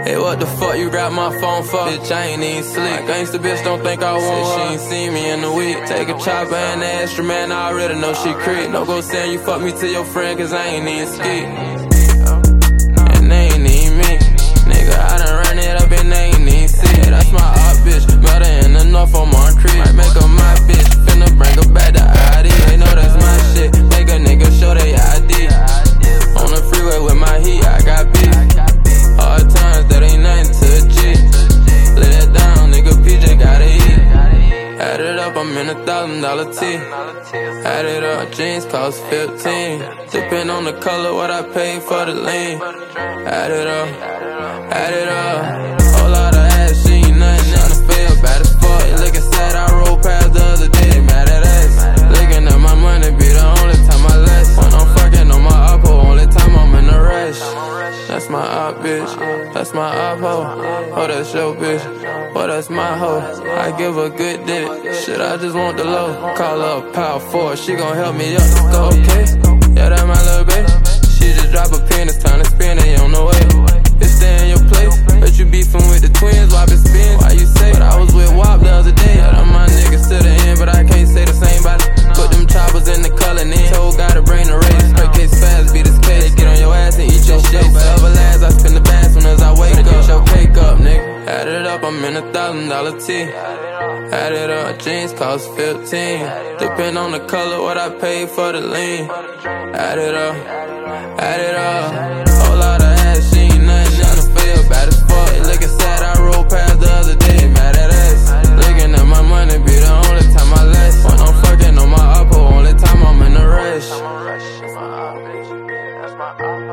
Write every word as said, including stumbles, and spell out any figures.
Hey, what the fuck you grab my phone for? Bitch, I ain't even sleep. Gangsta bitch don't think I want her. She ain't seen me in a week. Take a chopper and the extra man, I already know she creep. No go saying you fuck me to your friend, cause I ain't even ski. And they ain't even me. Nigga, I done ran it up and they ain't even see it. That's my op bitch, better in enough on my creep. Might make her my bitch, finna bring her back to I D. They know that's my shit, make a nigga show they I D. On the freeway with my heat, I got beef. Hard times, that ain't nothing to a G. Lay it down, nigga, P J gotta eat. Add it up, I'm in a thousand dollar tee. Add it up, jeans cost fifteen. Depend on the color, what I paid for the lean. Add it up, add it up. Whole lot of ass, she ain't nothing in the field. Bad as fuck, you looking sad, I rolled past the other day. Mad at us, looking at my money, be the only time I less. When I'm fucking on my oppo, only time I'm in a rush. That's my op bitch, that's my op hoe. Oh, that's your bitch, oh, that's my hoe. I give her good dick, shit, I just want the low. Call her power four, she gon' help me up to go. Okay, yeah, that's my little bitch. She just drop a pin, it's time to spin it on the way. Bitch, stay in your place, but you beefing with the twins, why it spin? Why you say? But I was with W A P the other day. Yeah, them my niggas to the end, but I can't say the same about it. Put them choppers in the color, and told gotta bring the race. Straight case fast, beat this case, get on your ass and eat your shit. Forever last, I spin the bath soon as I wake up. Get your cake up, nigga. Add it up, I'm in a thousand dollar tee. Add it up, jeans cost fifteen. Depend on the color, what I paid for the lean. Add it up, add it up. Whole lot of ass, she ain't nothing in the field. Bad as fuck, you looking sad, I rolled past the other day. Mad at us, looking at my money, be the only time I less. When I'm fucking on my oppo, only time I'm in a rush. That's my op, bitch. That's my op.